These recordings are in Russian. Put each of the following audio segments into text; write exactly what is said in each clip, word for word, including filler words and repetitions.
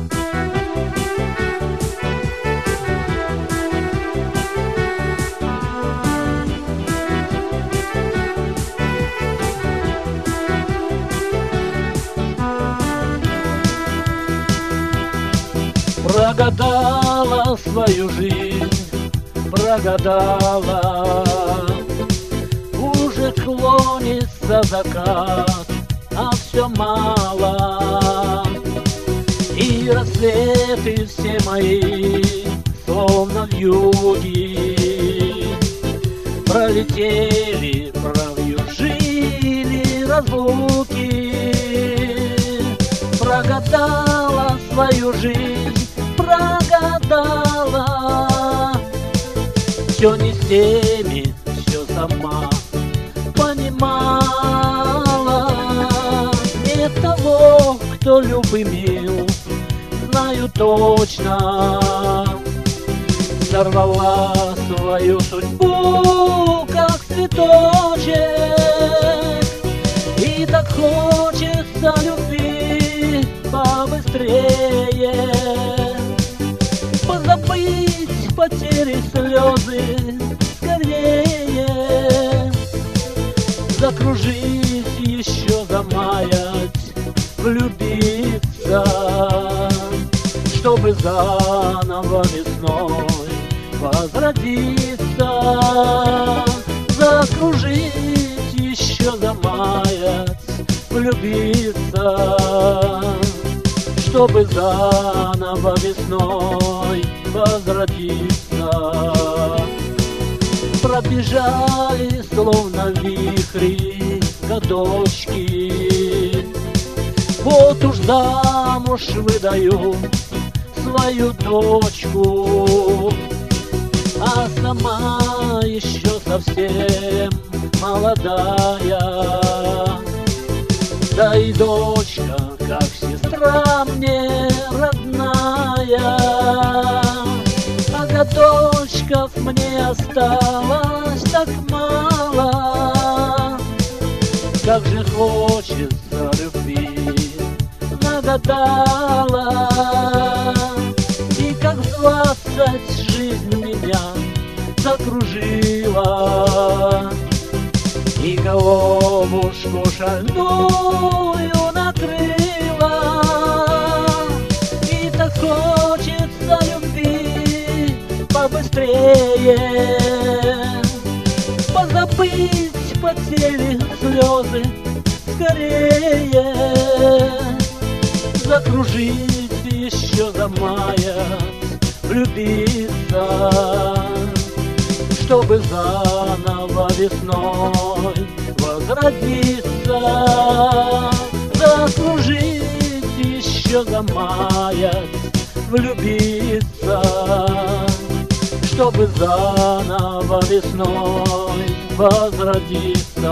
Прогадала свою жизнь, прогадала. Уже клонится закат, а все мало. И рассветы все мои, словно вьюги, пролетели, провьюжили разлуки. Прогадала свою жизнь, прогадала. Все не с теми, все сама понимала. Нет того, кто любимил, знаю точно. Сорвала свою судьбу, как цветочек. И так хочется любви побыстрее, позабыть потери, слезы скорее, закружить, еще замаять, влюбиться, чтобы заново весной возродиться. Закружить, еще замаять, влюбиться, чтобы заново весной возродиться. Пробежали, словно вихри, годочки. Вот уж замуж выдаю свою дочку, а сама еще совсем молодая. Да и дочка, как сестра мне родная. А годочков мне осталось так мало. Как же хочется любви, нагадала. И как в двадцать жизнь меня закружила, и головушку шальную накрыла. И так хочется любви побыстрее, позабыть потери, слезы скорее, закружить, еще замаять, влюбиться, чтобы заново весной возродиться. Закружить, еще замаять, влюбиться, чтобы заново весной возродиться.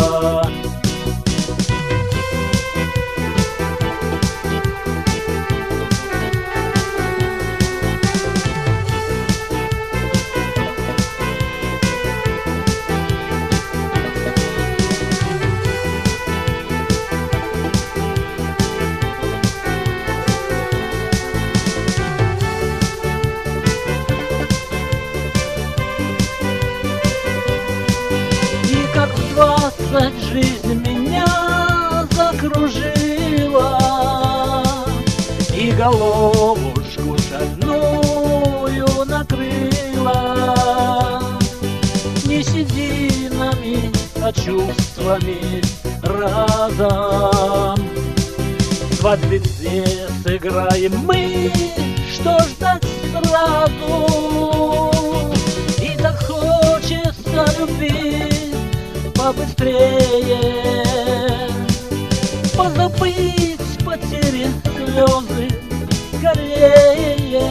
Двадцать жизнь меня закружила, и головушку шальную накрыла. Не сединами, а чувствами разом. Свадьбы две сыграем мы, что ждать сразу. И так хочется любви побыстрее, позабыть потери, слезы скорее,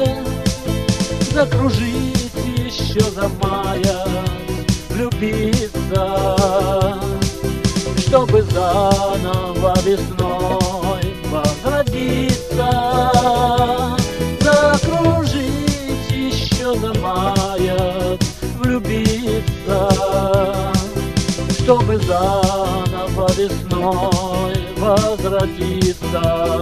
закружить, еще замаять, влюбиться, чтобы заново весной возродиться. Закружить, еще замаять, влюбиться, чтобы заново весной возродиться.